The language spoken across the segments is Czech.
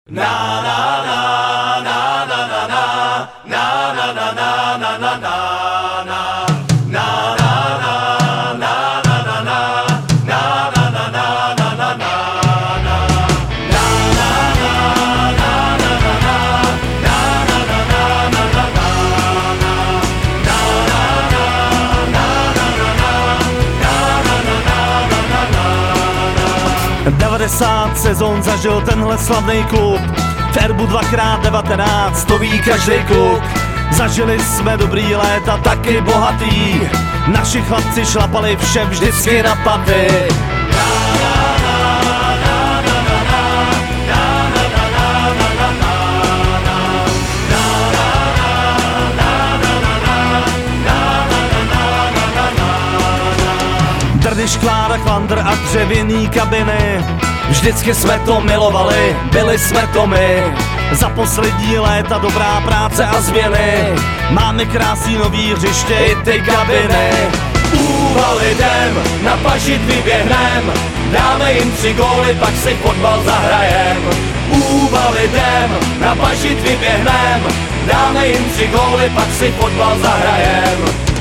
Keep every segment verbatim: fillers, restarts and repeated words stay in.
Na na na na na na na na na na na na na na devadesát sezon zažil tenhle slavný klub. V erbu dvakrát devatenáct, to ví každý kluk. Zažili jsme dobrý léta, taky bohatý. Naši chlapci šlapali všem vždycky na paty. Drdy, škláda, klandr a dřevěný kabiny. Vždycky jsme to milovali, byli jsme to my. Za poslední léta dobrá práce a změny. Máme krásný nový hřiště i ty kabiny. Úvaly jdem, na pažit vyběhnem, dáme jim tři góly, pak si fotbal zahrajem. Úvaly jdem, na pažit vyběhnem, dáme jim tři góly, pak si fotbal zahrajem.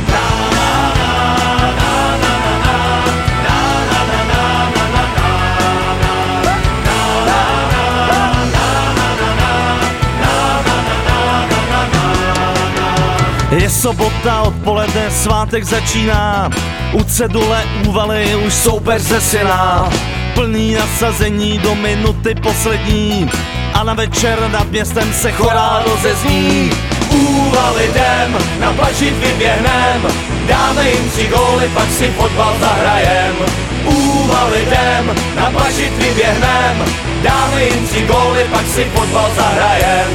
Je sobota, odpoledne, svátek začíná. U cedule Úvaly už soupeř zesíná. Plný nasazení do minuty poslední. A na večer nad městem se chorál rozezní. Úvaly jdem, na pažit vyběhnem, dáme jim tři góly, pak si fotbal zahrajem. Úvaly jdem, na pažit vyběhnem, dáme jim tři góly, pak si fotbal zahrajem.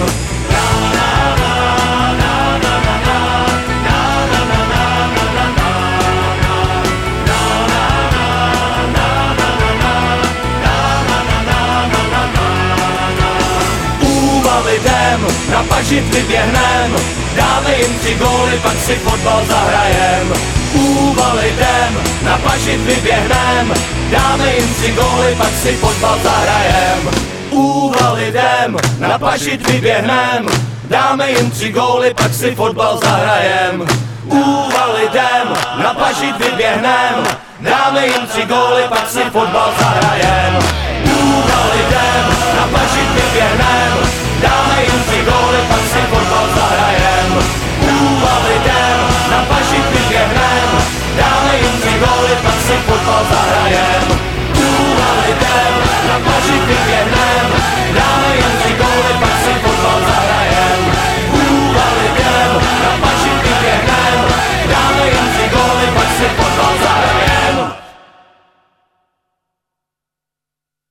Jdem, na pažit vyběhnem, dáme jim tři góly, pak si fotbal zahrajem. Úvaly jdem, na pažit vyběhnem, dáme jim tři góly, pak si fotbal zahrajem. Úvaly jdem, na pažit vyběhnem, dáme jim tři góly, pak si fotbal zahrajem. Úvaly jdem, na pažit vyběhnem, dáme jim tři góly, pak si fotbal zahrajem. Úvaly jdem, na pažit vyběhnem,